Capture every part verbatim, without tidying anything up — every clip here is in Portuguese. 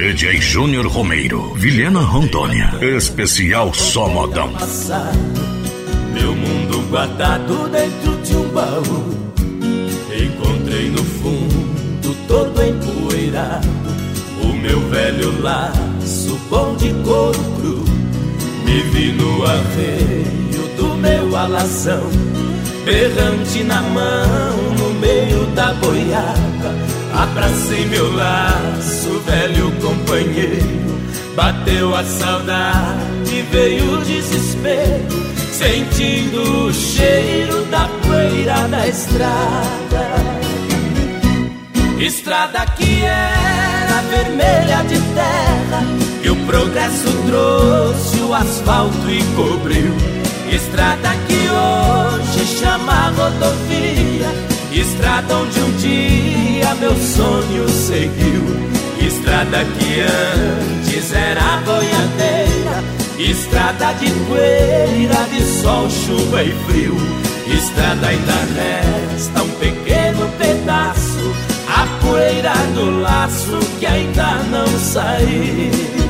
D J Júnior Romeiro, Vilhena Rondônia, especial só modão. Meu mundo guardado dentro de um baú, encontrei no fundo todo empoeirado o meu velho laço bom de couro cru. Me vi no arreio do meu alazão, berrante na mão no meio da boiada. Abracei meu laço, velho companheiro, bateu a saudade, veio o desespero, sentindo o cheiro da poeira da estrada. Estrada que era vermelha de terra, que o progresso trouxe o asfalto e cobriu. Estrada que hoje chama rodovia, estrada onde um dia meu sonho seguiu. Estrada que antes era boiadeira, estrada de poeira, de sol, chuva e frio. Estrada ainda resta um pequeno pedaço, a poeira do laço que ainda não saiu.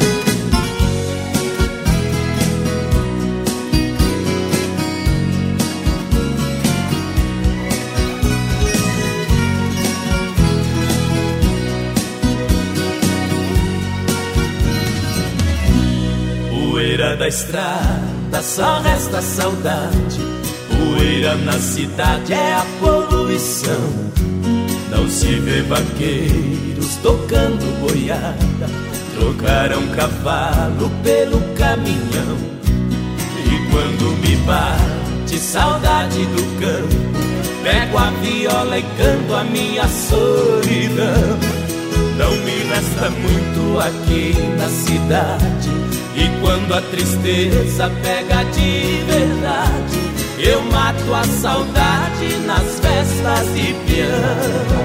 Poeira da estrada, só resta saudade. Poeira na cidade é a poluição. Não se vê vaqueiros tocando boiada, trocaram cavalo pelo caminhão. E quando me bate saudade do campo, pego a viola e canto a minha solidão. Não me resta muito aqui na cidade, e quando a tristeza pega de verdade, eu mato a saudade nas festas de peão.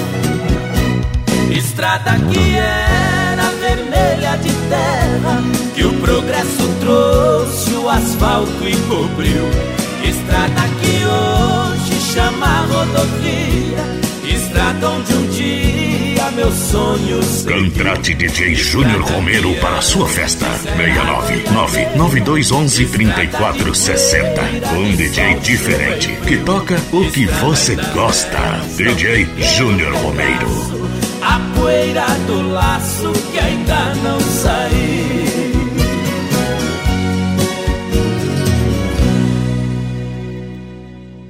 Estrada que era vermelha de terra, que o progresso trouxe o asfalto e cobriu. Estrada que hoje chama rodovia, estrada onde um dia meu sonho seguiu. Contrate D J Júnior Romeiro para sua festa. seis nove nove nove dois um um, três quatro seis zero. Um D J diferente que toca o que você gosta. D J Júnior Romeiro. A poeira do laço que ainda não saiu.